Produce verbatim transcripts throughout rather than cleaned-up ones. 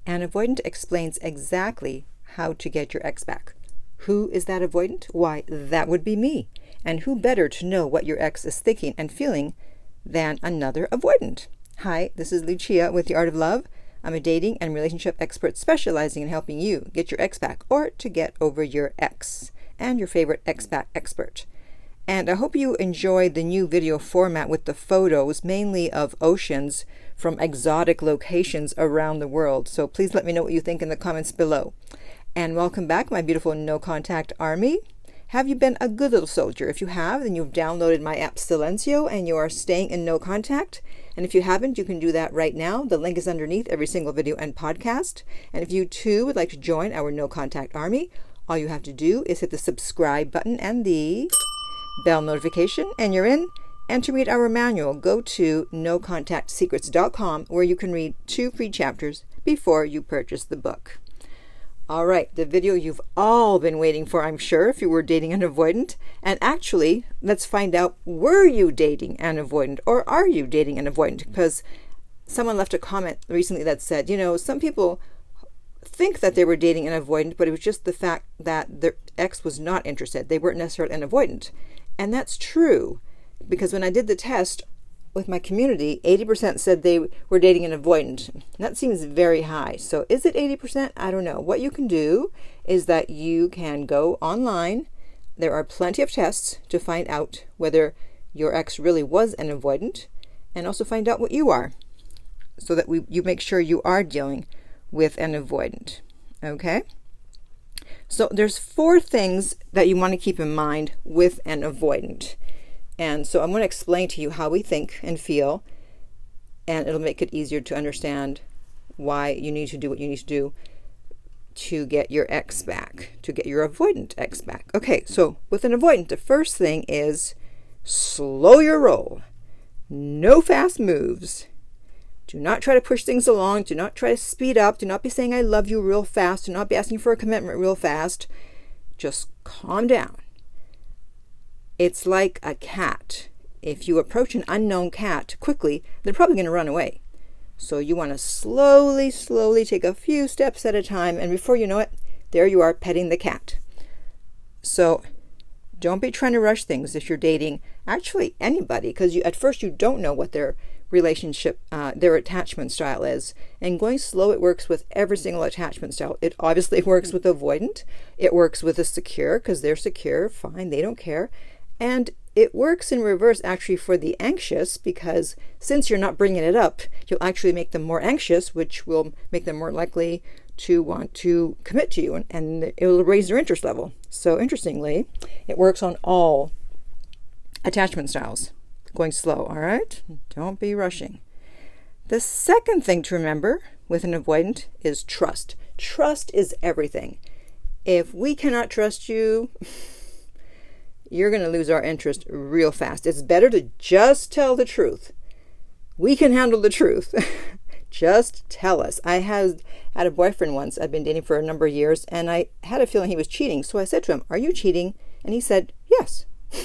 An avoidant explains exactly how to get your ex back. Who is that avoidant? Why, that would be me. And who better to know what your ex is thinking and feeling than another avoidant? Hi, this is Lucia with The Art of Love. I'm a dating and relationship expert specializing in helping you get your ex back or to get over your ex, and your favorite ex back expert. And I hope you enjoy the new video format with the photos, mainly of oceans from exotic locations around the world. So please let me know what you think in the comments below. And welcome back, my beautiful No Contact Army. Have you been a good little soldier? If you have, then you've downloaded my app Silencio and you are staying in no contact. And if you haven't, you can do that right now. The link is underneath every single video and podcast. And if you too would like to join our No Contact Army, all you have to do is hit the subscribe button and the bell notification, and you're in. And to read our manual, go to no contact secrets dot com, where you can read two free chapters before you purchase the book. All right, the video you've all been waiting for, I'm sure, if you were dating an avoidant. And actually, let's find out, were you dating an avoidant, or are you dating an avoidant? Because someone left a comment recently that said, you know, some people think that they were dating an avoidant, but it was just the fact that their ex was not interested. They weren't necessarily an avoidant. And that's true, because when I did the test with my community, eighty percent said they were dating an avoidant. That seems very high. So is it eighty percent? I don't know. What you can do is that you can go online. There are plenty of tests to find out whether your ex really was an avoidant, and also find out what you are, so that we you make sure you are dealing with an avoidant. Okay? So there's four things that you want to keep in mind with an avoidant. And so I'm going to explain to you how we think and feel, and it'll make it easier to understand why you need to do what you need to do to get your ex back, to get your avoidant ex back. Okay, so with an avoidant, the first thing is slow your roll. No fast moves. Do not try to push things along. Do not try to speed up. Do not be saying I love you real fast. Do not be asking for a commitment real fast. Just calm down. It's like a cat. If you approach an unknown cat quickly, they're probably going to run away. So you want to slowly, slowly take a few steps at a time, and before you know it, there you are petting the cat. So don't be trying to rush things if you're dating actually anybody, because you at first you don't know what their relationship, uh, their attachment style is. And going slow, it works with every single attachment style. It obviously works with avoidant. It works with a secure, because they're secure, fine, they don't care. And it works in reverse actually for the anxious, because since you're not bringing it up, you'll actually make them more anxious, which will make them more likely to want to commit to you, and, and it will raise their interest level. So interestingly, it works on all attachment styles. Going slow, all right? Don't be rushing. The second thing to remember with an avoidant is trust. Trust is everything. If we cannot trust you, you're going to lose our interest real fast. It's better to just tell the truth. We can handle the truth. Just tell us. I had, had a boyfriend once. I'd been dating for a number of years, and I had a feeling he was cheating. So I said to him, "Are you cheating?" And he said, "Yes."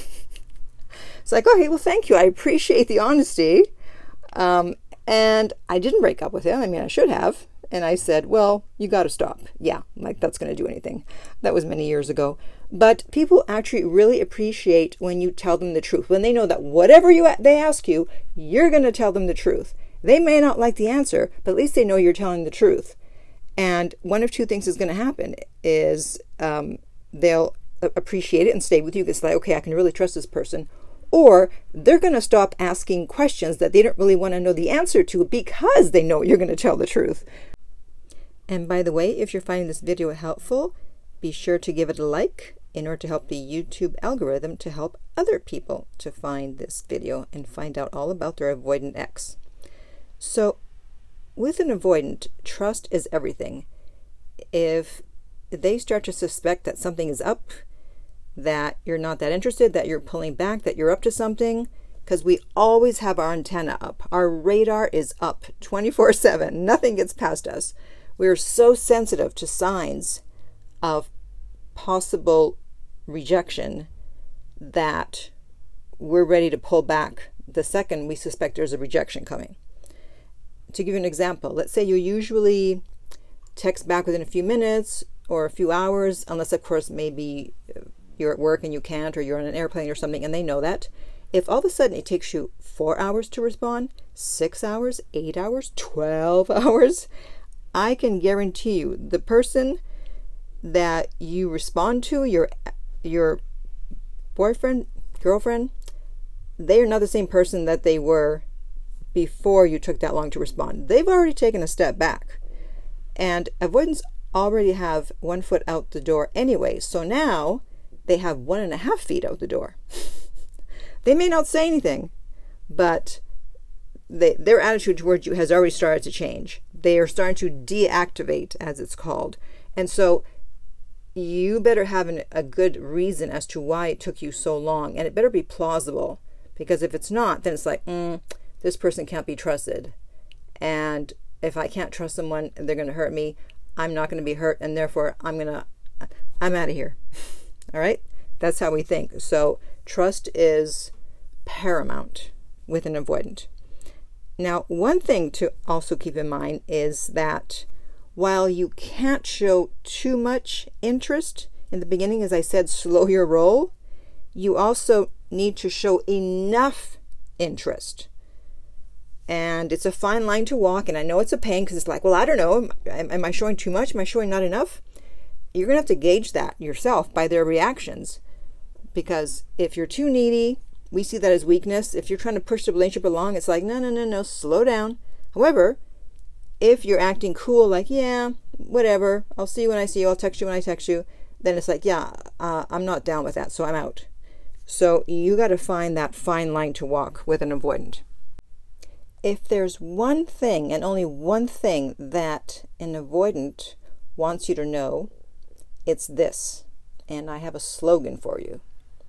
It's like, okay, well, thank you. I appreciate the honesty. Um, and I didn't break up with him. I mean, I should have. And I said, well, you got to stop. Yeah, like that's going to do anything. That was many years ago. But people actually really appreciate when you tell them the truth, when they know that whatever you they ask you, you're going to tell them the truth. They may not like the answer, but at least they know you're telling the truth. And one of two things is going to happen is um, they'll appreciate it and stay with you. It's like, okay, I can really trust this person. Or they're going to stop asking questions that they don't really want to know the answer to, because they know you're going to tell the truth. And by the way, if you're finding this video helpful, be sure to give it a like in order to help the YouTube algorithm to help other people to find this video and find out all about their avoidant ex. So with an avoidant, trust is everything. If they start to suspect that something is up, that you're not that interested, that you're pulling back, that you're up to something, because we always have our antenna up. Our radar is up twenty-four seven. Nothing gets past us. We're so sensitive to signs of possible rejection that we're ready to pull back the second we suspect there's a rejection coming. To give you an example, let's say you usually text back within a few minutes or a few hours, unless of course maybe you're at work and you can't, or you're on an airplane or something and they know that. If all of a sudden it takes you four hours to respond, six hours, eight hours, twelve hours, I can guarantee you the person that you respond to, your your boyfriend, girlfriend, they are not the same person that they were before you took that long to respond. They've already taken a step back. And avoidants already have one foot out the door anyway. So now they have one and a half feet out the door. They may not say anything, but they, their attitude towards you has already started to change. They are starting to deactivate, as it's called. And so you better have an, a good reason as to why it took you so long. And it better be plausible. Because if it's not, then it's like, mm, this person can't be trusted. And if I can't trust someone, they're going to hurt me. I'm not going to be hurt. And therefore, I'm going to, I'm out of here. All right? That's how we think. So trust is paramount with an avoidant. Now, one thing to also keep in mind is that while you can't show too much interest in the beginning, as I said, slow your roll, you also need to show enough interest. And it's a fine line to walk. And I know it's a pain because it's like, well, I don't know. Am, am I showing too much? Am I showing not enough? You're going to have to gauge that yourself by their reactions. Because if you're too needy, we see that as weakness. If you're trying to push the relationship along, it's like, no, no, no, no, slow down. However, if you're acting cool, like, yeah, whatever, I'll see you when I see you, I'll text you when I text you, then it's like, yeah, uh, I'm not down with that, so I'm out. So you got to find that fine line to walk with an avoidant. If there's one thing, and only one thing, that an avoidant wants you to know, it's this. And I have a slogan for you.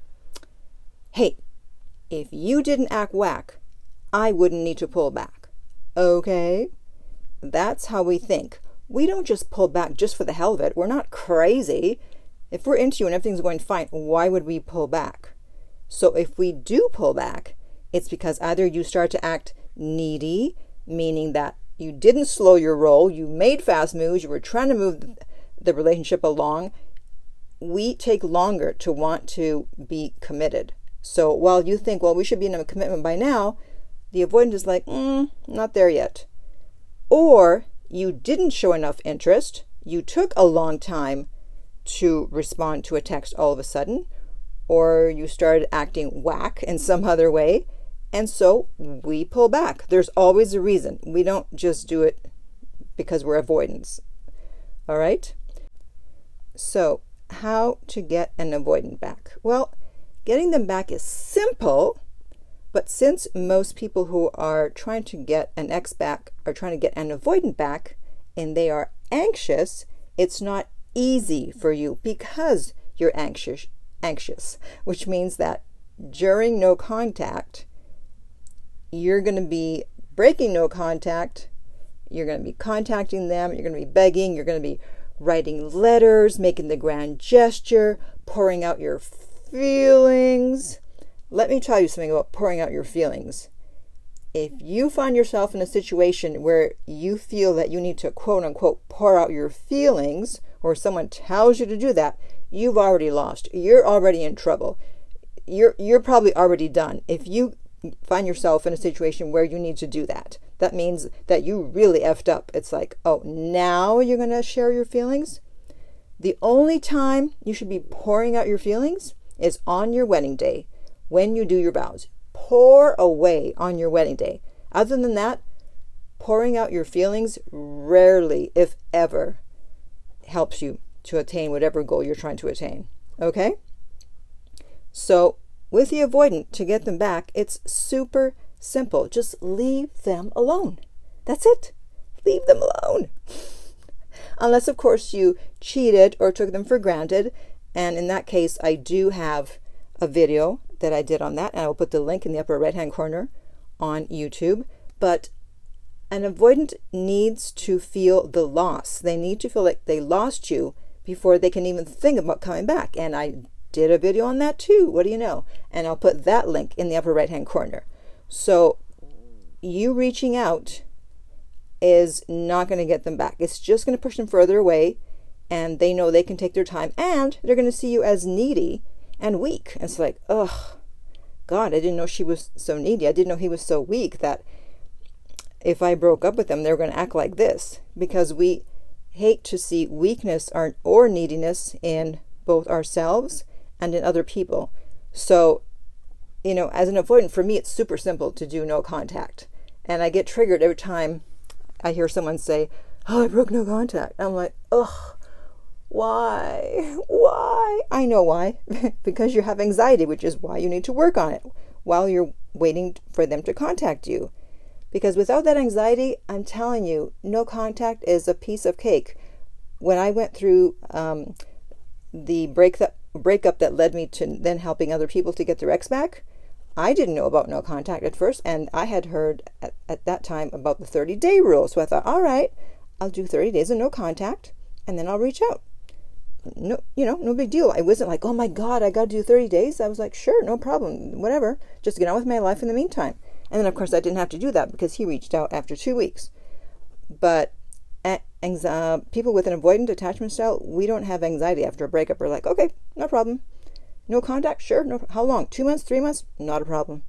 Hey, if you didn't act whack, I wouldn't need to pull back. Okay? That's how we think. We don't just pull back just for the hell of it. We're not crazy. If we're into you and everything's going fine, why would we pull back? So if we do pull back, it's because either you start to act needy, meaning that you didn't slow your roll, you made fast moves, you were trying to move the relationship along. We take longer to want to be committed. So while you think, well, we should be in a commitment by now, the avoidant is like, mm, not there yet. Or you didn't show enough interest, you took a long time to respond to a text all of a sudden, or you started acting whack in some other way, and so we pull back. There's always a reason. We don't just do it because we're avoidants. All right? So how to get an avoidant back? Well, getting them back is simple, but since most people who are trying to get an ex back are trying to get an avoidant back, and they are anxious, it's not easy for you because you're anxious, anxious, which means that during no contact, you're going to be breaking no contact, you're going to be contacting them, you're going to be begging, you're going to be writing letters, making the grand gesture, pouring out your feelings. Let me tell you something about pouring out your feelings. If you find yourself in a situation where you feel that you need to quote unquote pour out your feelings, or someone tells you to do that, you've already lost. You're already in trouble. You're you're probably already done. If you find yourself in a situation where you need to do that, that means that you really effed up. It's like, oh, now you're going to share your feelings? The only time you should be pouring out your feelings is on your wedding day, when you do your vows. Pour away on your wedding day. Other than that, pouring out your feelings rarely, if ever, helps you to attain whatever goal you're trying to attain. Okay? So, with the avoidant, to get them back, it's super simple. Just leave them alone. That's it. Leave them alone. Unless, of course, you cheated or took them for granted. And in that case, I do have a video that I did on that, and I will put the link in the upper right-hand corner on YouTube. But an avoidant needs to feel the loss. They need to feel like they lost you before they can even think about coming back. And I did a video on that too. What do you know? And I'll put that link in the upper right-hand corner. So you reaching out is not going to get them back. It's just going to push them further away, and they know they can take their time, and they're going to see you as needy and weak. And it's like, ugh, God, I didn't know she was so needy. I didn't know he was so weak that if I broke up with them, they were going to act like this, because we hate to see weakness or, or neediness in both ourselves and in other people. So, you know, as an avoidant, for me, it's super simple to do no contact. And I get triggered every time I hear someone say, oh, I broke no contact. I'm like, ugh, why? Why? I know why. Because you have anxiety, which is why you need to work on it while you're waiting for them to contact you. Because without that anxiety, I'm telling you, no contact is a piece of cake. When I went through um, the break that, breakup that led me to then helping other people to get their ex back, I didn't know about no contact at first, and I had heard at, at that time about the thirty-day rule. So I thought, all right, I'll do thirty days of no contact, and then I'll reach out. No, you know, no big deal. I wasn't like, oh my God, I got to do thirty days. I was like, sure, no problem, whatever. Just get on with my life in the meantime. And then, of course, I didn't have to do that because he reached out after two weeks. But uh, people with an avoidant attachment style, we don't have anxiety after a breakup. We're like, okay, no problem. No contact? Sure. No. How long? Two months? Three months? Not a problem.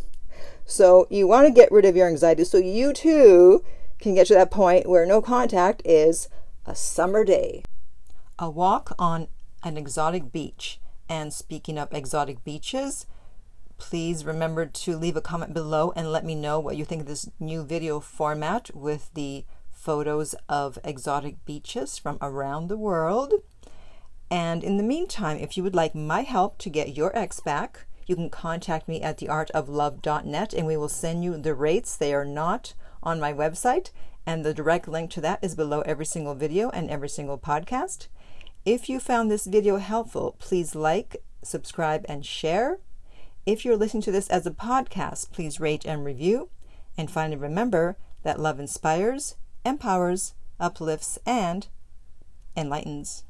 So you want to get rid of your anxiety so you too can get to that point where no contact is a summer day. A walk on an exotic beach. And speaking of exotic beaches, please remember to leave a comment below and let me know what you think of this new video format with the photos of exotic beaches from around the world. And in the meantime, if you would like my help to get your ex back, you can contact me at the art of love dot net and we will send you the rates. They are not on my website, and the direct link to that is below every single video and every single podcast. If you found this video helpful, please like, subscribe, and share. If you're listening to this as a podcast, please rate and review. And finally, remember that love inspires, empowers, uplifts, and enlightens.